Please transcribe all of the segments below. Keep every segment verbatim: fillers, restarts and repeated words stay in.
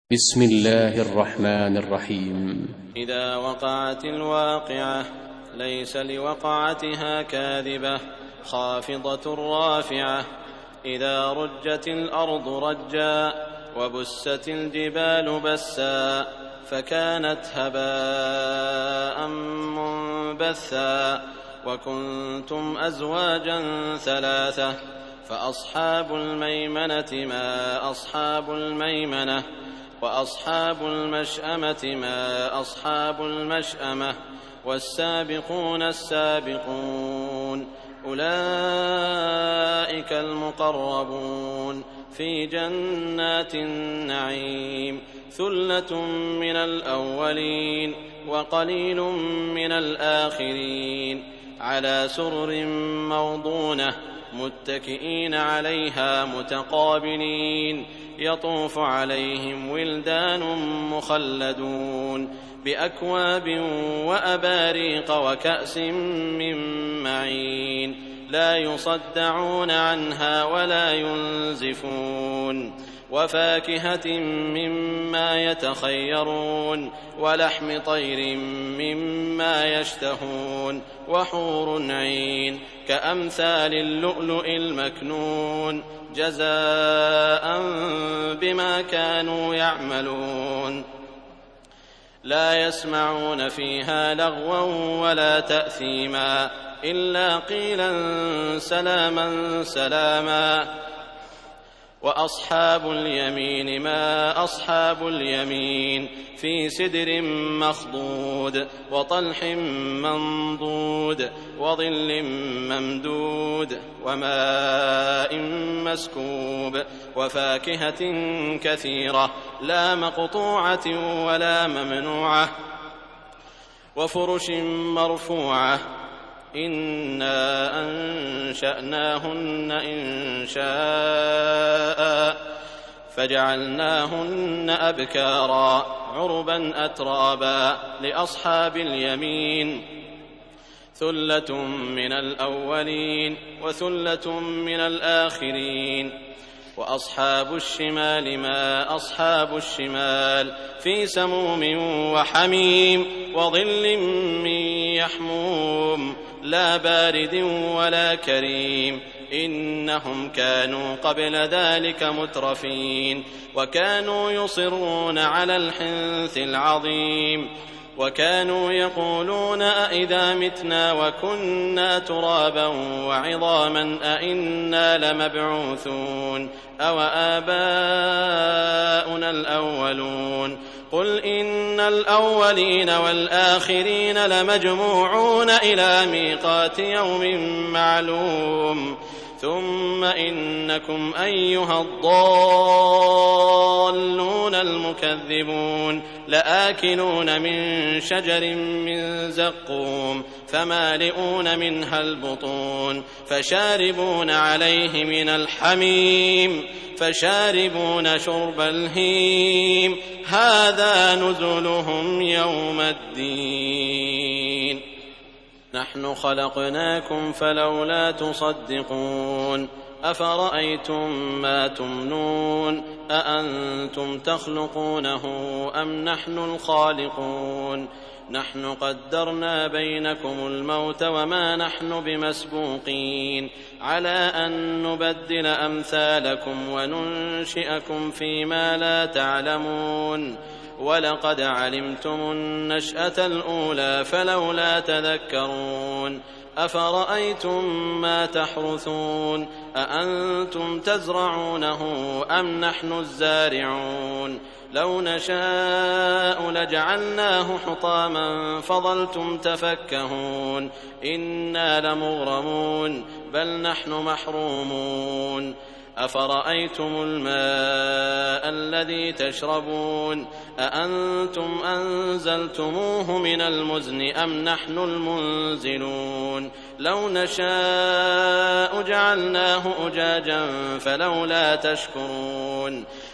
بسم الله الرحمن الرحيم. إذا وقعت الواقعة ليس لوقعتها كاذبة خافضة رافعة. إذا رجت الأرض رجا وبست الجبال بسا فكانت هباء منبثا وكنتم أزواجا ثلاثة فأصحاب الميمنة ما أصحاب الميمنة وأصحاب المشأمة ما أصحاب المشأمة والسابقون السابقون أولئك المقربون في جنات النعيم ثلة من الأولين وقليل من الآخرين على سرر موضونة متكئين عليها متقابلين يطوف عليهم ولدان مخلدون بأكواب وأباريق وكأس من معين لا يصدعون عنها ولا ينزفون وفاكهة مما يتخيرون ولحم طير مما يشتهون وحور عين كأمثال اللؤلؤ المكنون جزاء بما كانوا يعملون لا يسمعون فيها لغوا ولا تأثيما إلا قيلا سلاما سلاما. وأصحاب اليمين ما أصحاب اليمين في سدر مخضود وطلح منضود وظل ممدود وماء مسكوب وفاكهة كثيرة لا مقطوعة ولا ممنوعة وفرش مرفوعة إنا أنشأناهن إنشاء فجعلناهن أبكارا عربا أترابا لأصحاب اليمين ثلة من الأولين وثلة من الآخرين. وأصحاب الشمال ما أصحاب الشمال في سموم وحميم وظل من يحموم لا بارد ولا كريم إنهم كانوا قبل ذلك مترفين وكانوا يصرون على الحنث العظيم وكانوا يقولون أئذا متنا وكنا ترابا وعظاما أئنا لمبعوثون أو آباؤنا الأولون قل إن الأولين والآخرين لمجموعون إلى ميقات يوم معلوم ثم إنكم أيها الضالون المكذبون لآكلون من شجر من زقوم فمالئون منها البطون فشاربون عليه من الحميم فشاربون شرب الهيم هذا نزلهم يوم الدين نحن خلقناكم فلولا تصدقون أفرأيتم ما تمنون أأنتم تخلقونه أم نحن الخالقون نحن قدرنا بينكم الموت وما نحن بمسبوقين على أن نبدل أمثالكم وننشئكم فيما لا تعلمون ولقد علمتم النشأة الأولى فلولا تذكرون أفرأيتم ما تحرثون أأنتم تزرعونه أم نحن الزارعون لو نشاء لجعلناه حطاما فظلتم تفكهون إنا لمغرمون بل نحن محرومون أفرأيتم الماء الذي تشربون أأنتم أنزلتموه من المزن أم نحن المنزلون لو نشاء جعلناه أجاجا فلولا تشكرون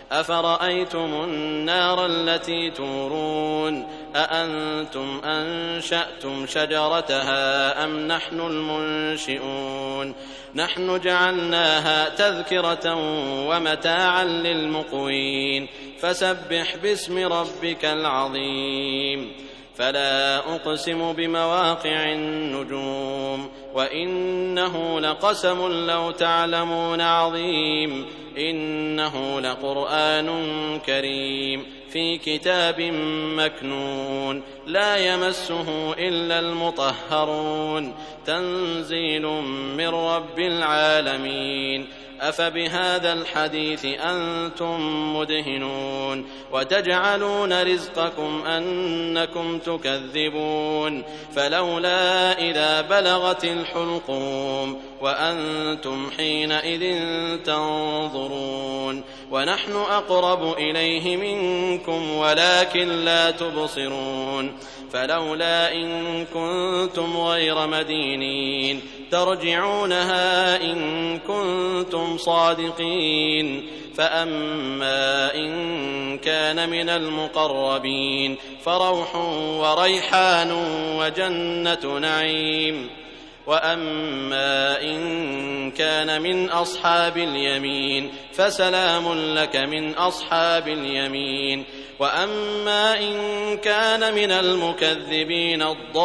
أفرأيتم النار التي تورون أأنتم أنشأتم شجرتها أم نحن المنشئون نحن جعلناها تذكرة ومتاعا للمقوين فسبح باسم ربك العظيم فلا أقسم بمواقع النجوم وإنه لقسم لو تعلمون عظيم إنه لقرآن كريم في كتاب مكنون لا يمسه إلا المطهرون تنزيل من رب العالمين أفبهذا الحديث أنتم مدهنون وتجعلون رزقكم أنكم تكذبون فلولا إذا بلغت الحلقوم وأنتم حينئذ تنظرون ونحن أقرب إليه منكم ولكن لا تبصرون فلولا إن كنتم غير مدينين ترجعونها إن كنتم صادقين فأما إن كان من المقربين فروح وريحان وجنة نعيم وأما إن كان من أصحاب اليمين فسلام لك من أصحاب اليمين وأما إن كان من المكذبين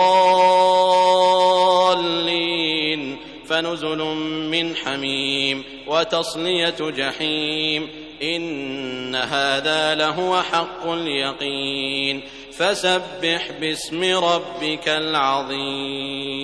الضالين فنزل من حميم وتصلية جحيم إن هذا لهو حق اليقين فسبح باسم ربك العظيم.